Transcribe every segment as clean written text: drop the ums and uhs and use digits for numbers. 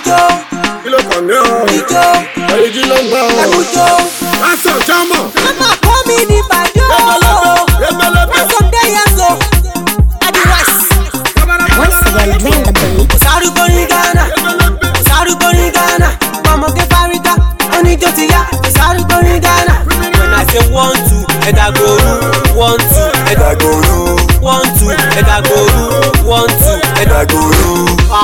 Ẹ̀mújó. Kí ló kàn ní ọ́? Ijó. Èyí ló ń gbọ́ ọ́. Ẹ̀mújó. Lásán jámọ̀. Mama kọ́ mi ní Bàjọ́. Ebelebe. Lásán dé yẹn so. Adiwas. Once again, blend the beat. Kò sárúgbó ní Ghana. Kò sárúgbó ní Ghana. Ọmọge Fárígá. Oníjó ti yá. Kò sárúgbó ní Ghana. When I say 1, 2, ẹ̀dá gòrú. 1, 2, ẹ̀dá gòrú. 1, 2, ẹ̀dá gòrú. 1, 2, ẹ̀dá gòrú.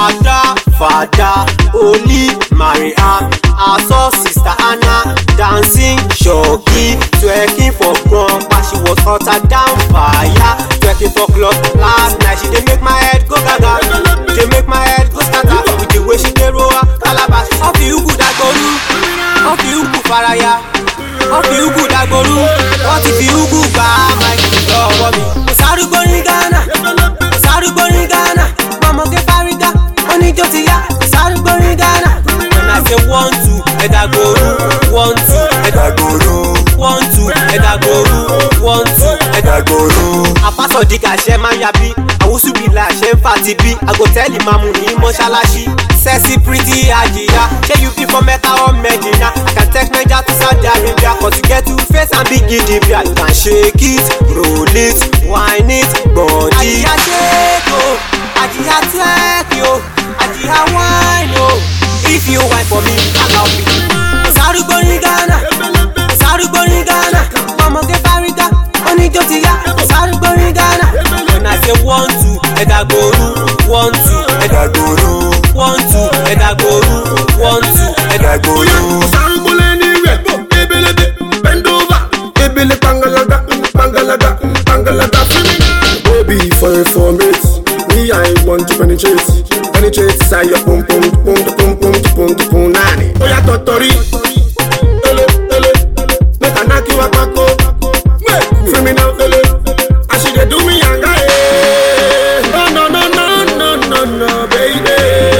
Fada, Oli, Maria, Aso, Sister Anna, dancing, shocky, twerking for grandpa. She was hotter than fire, twerking for club last night. She dey make my head go gaga, dey make my head go scatter. With the way she dey roll her calabash. Ọ̀fi ugwu dagboru, ọ̀fi ugwu faraya, ọ̀fi ugwu dagboru. Wọ́n ti fi ugwu gbà máìkì lọ́wọ́ mi. Kò sárúgbó ní Ghana, kò sárúgbó ní Ghana. Ọmọge Fárígá, oníjó ti yá. Kò sárúgbó ní Ghana. When I say 1, 2, ẹ̀dá gòrú. 1, 2, ẹ̀dá gòrú. 1, 2, ẹ̀dá gòrú. 1, 2, ẹ̀dá gòrú. Àfàsọ̀dìgà ṣe máa ń yabí. Àwùsùbìlà ṣe ń fà ti bí. Àgòtẹ́ẹ̀lì máa mú ní mọ́ṣáláṣí. Sexy pretty Ajiya. Ṣé you be from Mecca or Medina? I can text Naija to Saudi Arabia. Cause you get to face and big Idibia. You can shake it, roll it, wine it, body. Ajiya shake o, Ajiya twerk yo, Ajiya wine o. If you wine for me, I love you. Kò sárúgbó ní Ghana, kò sárúgbó ní Ghana. Ọmọge Fárígá, oníjó ti yá. Kò sárúgbó ní Ghana. When I say 1, 2, ẹ̀dá gòrú. 1, 2, ẹ̀dá gòrú. 1, 2, ẹ̀dá gòrú. 1, 2, ẹ̀dá gòrú. Kò sárúgbó lẹ́ni rẹ̀. Ebelebe, bend over. Ebele pangalaga, pangalaga, pangalaga. Baby, for informate, me I want to penetrate. Penetrate inside your pum pum pum pum pum pum pum nani. Oya totori, ele ele, make I knock you apako. Free me now, ele. And she dey do me yanga eh. No no no no no no no baby.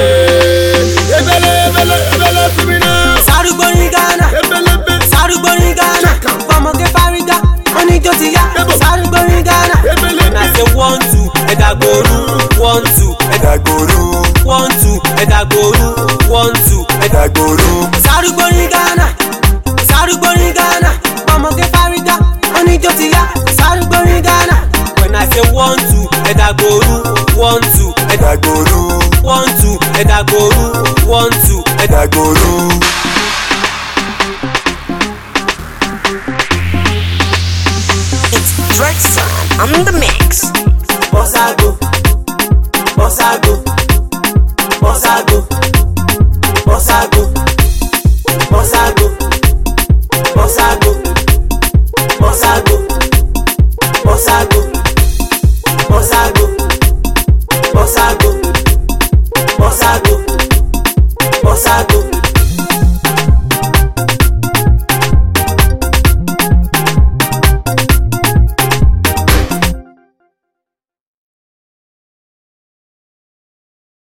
Ebele ebele ebele, free me now. Kò sárúgbó ní Ghana, Ebelebe, kò sárúgbó ní Ghana. Ọmọge Fárígá, oníjó ti yá. Kò sárúgbó ní Ghana. When I say 1, 2, ẹ̀dá gòrú. 1, 2, ẹ̀dá gòrú. 1, 2, ẹ̀dá gòrú. 1, 2, ẹ̀dá gòrú. Kò sárúgbó ní Ghana, kò sárúgbó ní Ghana. Ọmọge Fárígá, oníjó ti yá. Kò sárúgbó ní Ghana. When I say 1, 2, ẹ̀dá gòrú. 1, 2, ẹ̀dá gòrú. 1, 2, ẹ̀dá gòrú. 1, 2, ẹ̀dá gòrú. It's Drexon on the mix. Bossa go, bossa go, bossa go.